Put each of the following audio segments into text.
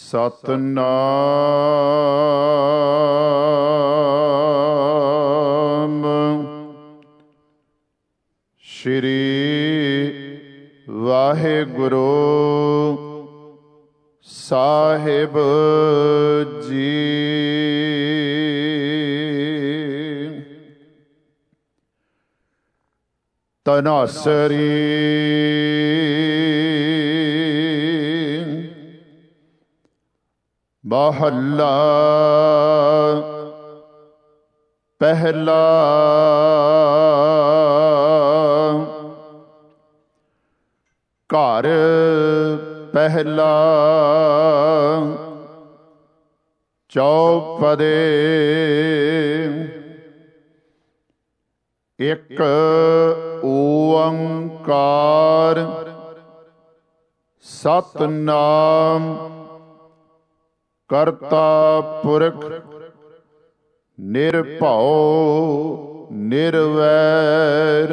ਸਤਨਾਮ ਸ਼੍ਰੀ ਵਾਹਿਗੁਰੂ ਸਾਹਿਬ ਜੀ। ਤਨਾਸਰੀ ਮਹੱਲਾ ਪਹਿਲਾ। ਘਰ ਪਹਿਲਾ ਚੌਪਦੇ। ਇੱਕ ਓੰਕਾਰ ਸਤਿਨਾਮ ਕਰਤਾ ਪੁਰਖ ਨਿਰਭਉ ਨਿਰਵੈਰ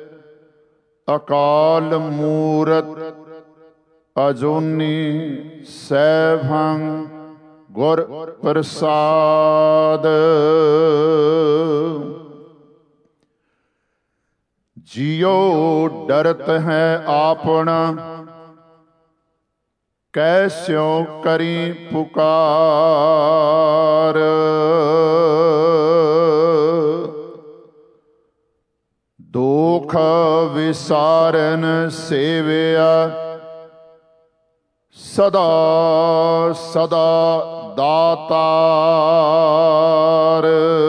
ਅਕਾਲ ਮੂਰਤ ਅਜੂਨੀ ਸੈਭੰ ਗੁਰ ਪ੍ਰਸਾਦ। ਜਿਉ ਡਰਤ ਹੈ ਆਪਣਾ ਕੈਸਿਉ ਕਰੀ ਪੁਕਾਰ। ਦੁਖ ਵਿਸਾਰਨ ਸੇਵਿਆ ਸਦਾ ਸਦਾ ਦਾਤਾਰ।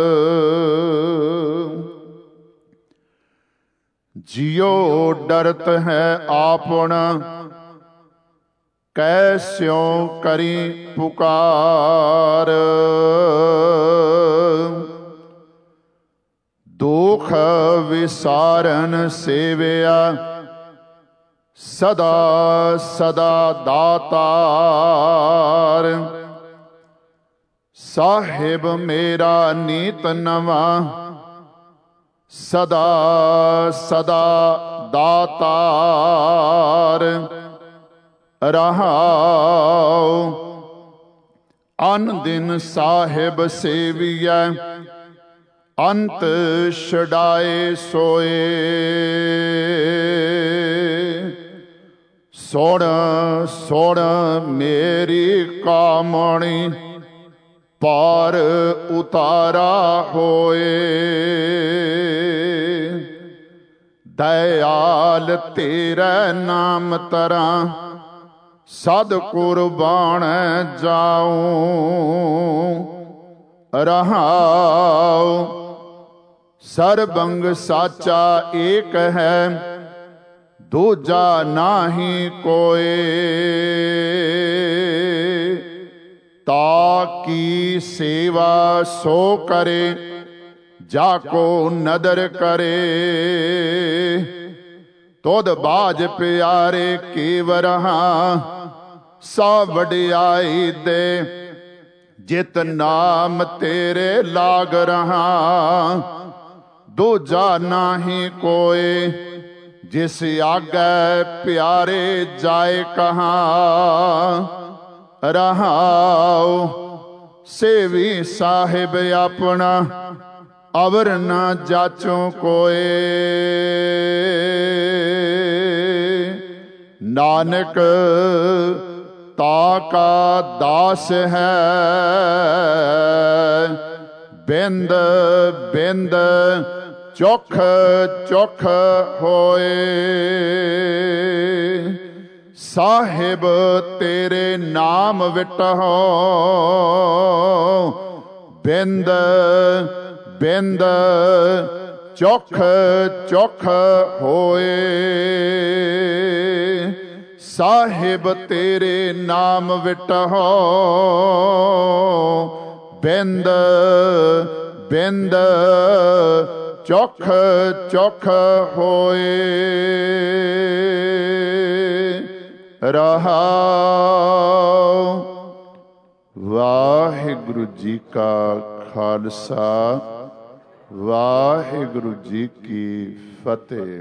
ਜਿਉ ਡਰਤ ਹੈ ਆਪਣਾ ਕੈਸਿਉ ਕਰੀ ਪੁਕਾਰ। ਦੁਖ ਵਿਸਾਰਨ ਸੇਵਿਆ ਸਦਾ ਸਦਾ ਦਾਤਾਰ। ਸਾਹਿਬ ਮੇਰਾ ਨੀਤ ਨਵਾਂ ਸਦਾ ਸਦਾ ਦਾਤਾਰ। ਰਹਾਉ ਅਨ ਦਿਨ ਸਾਹਿਬ ਸੇਵੀਐ ਅੰਤ ਛਡਾਏ ਸੋਏ। ਸੁਣ ਸੁਣ ਮੇਰੀ ਕਾਮਣੀ ਪਾਰ ਉਤਾਰਾ ਹੋਏ। ਦਇਆਲ ਤੇਰਾ ਨਾਮ ਤਰਾਂ ਸਦ ਕੁਰਬਾਨ ਜਾਉ। ਰਹਾਉ ਸਰਬੰਗ ਸਾਚਾ ਏਕ ਹੈ ਦੂਜਾ ਨਾਹੀ ਕੋਇ। ਤਾ ਕੀ ਸੇਵਾ ਸੋ ਕਰੇ ਜਾ ਕੋ ਨਦਰ ਕਰੇ। ਤੁਧ ਬਾਜ ਪਿਆਰੇ ਕੇਵਰਹਾਂ ਸਾ ਵਡਿਆਈ ਦੇ। ਜਿਤ ਨਾਮ ਤੇਰੇ ਲਾਗ ਰਹਾ ਦੂਜਾ ਨਾਹੀ ਕੋਇ। ਜਿਸ ਆਗੈ ਪਿਆਰੇ ਜਾਏ ਕਹਾਂ। ਰਹਾਉ ਸੇਵੀ ਸਾਹਿਬ ਆਪਣਾ ਅਵਰ ਨਾ ਜਾਚੋ ਕੋਇ। ਨਾਨਕ ਤਾ ਕਾ ਦਾਸ ਹੈ ਬਿੰਦ ਬਿੰਦ ਚੋਖ ਚੋਖ ਹੋਏ। ਸਾਹਿਬ ਤੇਰੇ ਨਾਮ ਵਿਟਹੁ ਬਿੰਦ ਬਿੰਦ ਚੋਖ ਚੋਖ ਹੋਏ। ਸਾਹਿਬ ਤੇਰੇ ਨਾਮ ਵਿਟਹੁ ਬਿੰਦ ਬਿੰਦ ਚੋਖ ਚੋਖ ਹੋਏ। ਰਹਾਉ ਵਾਹਿਗੁਰੂ ਜੀ ਕਾ ਖਾਲਸਾ ਵਾਹਿਗੁਰੂ ਜੀ ਕੀ ਫਤਿਹ।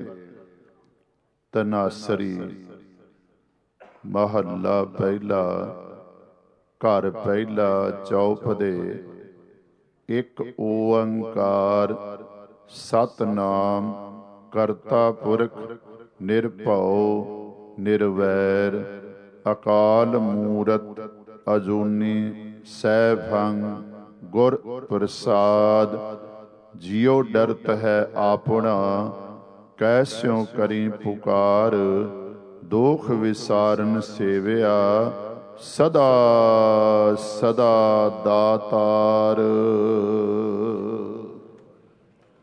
ਤਨਾਸਰੀ ਮਹੱਲਾ ਪਹਿਲਾ। ਘਰ ਪਹਿਲਾ ਚੌਪਦੇ। ਇੱਕ ਓੰਕਾਰ ਸਤਿਨਾਮ ਕਰਤਾ ਪੁਰਖ ਨਿਰਭਉ ਨਿਰਵੈਰ ਅਕਾਲ ਮੂਰਤ ਅਜੂਨੀ ਸੈਭੰ ਗੁਰ ਪ੍ਰਸਾਦ। ਜਿਉ ਡਰਤ ਹੈ ਆਪਣਾ ਕੈਸਿਉ ਕਰੀ ਪੁਕਾਰ। ਦੋਖ ਵਿਸਾਰਨ ਸੇਵਿਆ ਸਦਾ ਸਦਾ ਦਾਤਾਰ।